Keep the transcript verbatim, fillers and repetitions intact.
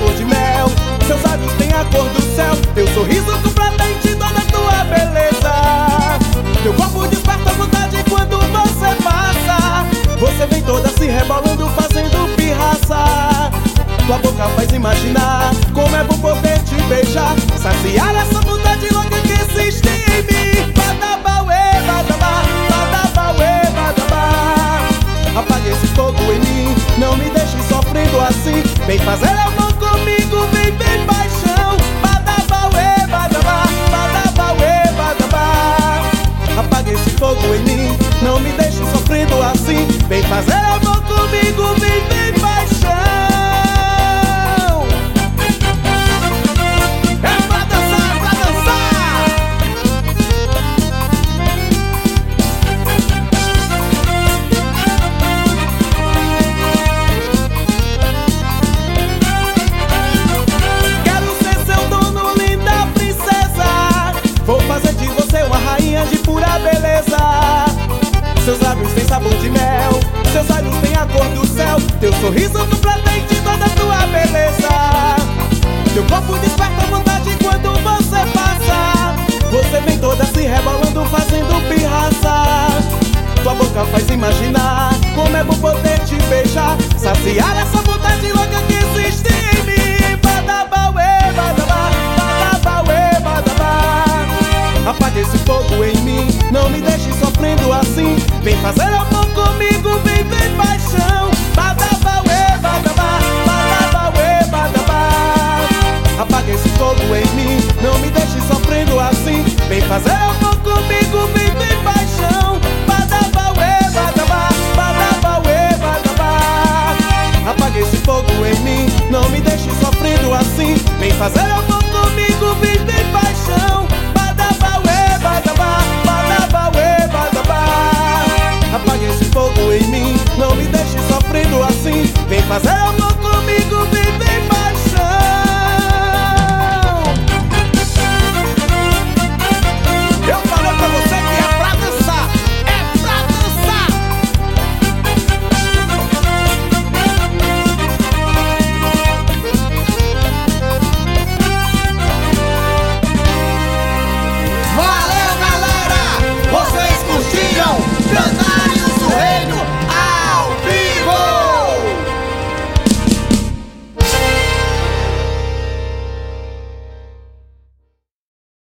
sabor de mel. Seus olhos têm a cor do céu. Teu sorriso complete toda a tua beleza. Teu corpo desperta a vontade quando você passa. Você vem toda se rebolando, fazendo pirraça. Tua boca faz imaginar como é bom poder te beijar, saciar essa vontade louca que existe em mim. Badabauê, badabá, badabauê, badabá. Apague esse fogo em mim, não me deixe sofrendo assim. Vem fazer amor comigo, vem, vem paixão. Badabauê, badabá, badabauê, badabá. Apague esse fogo em mim, não me deixe sofrendo assim. Vem fazer amor comigo, vem, vem paixão. De pura beleza. Seus lábios têm sabor de mel. Seus olhos têm a cor do céu. Teu sorriso complete toda a tua beleza. Teu corpo desperta a vontade quando você passa. Você vem toda se rebolando, fazendo pirraça. Tua boca faz imaginar como é bom poder te beijar, saciar essa vontade louca que existe em mim. Badabauê, badabá, badabauê, badabá. Apague esse fogo em mim, não me deixe sofrendo assim. Vem fazer amor comigo, vem, vem paixão. Badabauê, badabá, badabauê, badabá. Apague esse fogo em mim, não me deixe sofrendo assim. Vem fazer amor comigo, vem, vem paixão. Badabauê, badabá, badabauê, badabá. Apague esse fogo em mim, não me deixe sofrendo assim. Vem fazer amor